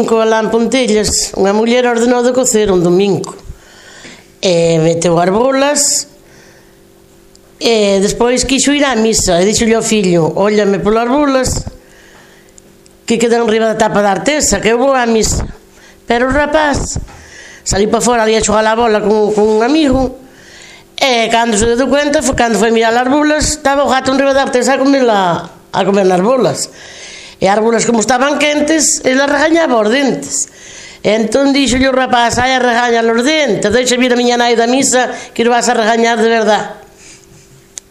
5 alá en Pontellas, unha muller ordenou de cocer un domingo. Meteu as bolas, e despois quixo ir á misa, e dixolle ao fillo: óllame polas bolas que quedan riba da tapa da artesa, que eu vou á misa. Pero o rapaz salí para fora ali a xogar a bola con un amigo, e cando se deu cuenta, cando foi mirar as bolas, estaba o gato en riba da artesa a comer nas bolas. E as bolas, como estaban quentes, ela regañaba os dentes. E entón dixolle o rapaz: ai, a regaña os dentes, deixa vir a miña nai da misa, que o vas a regañar de verdad.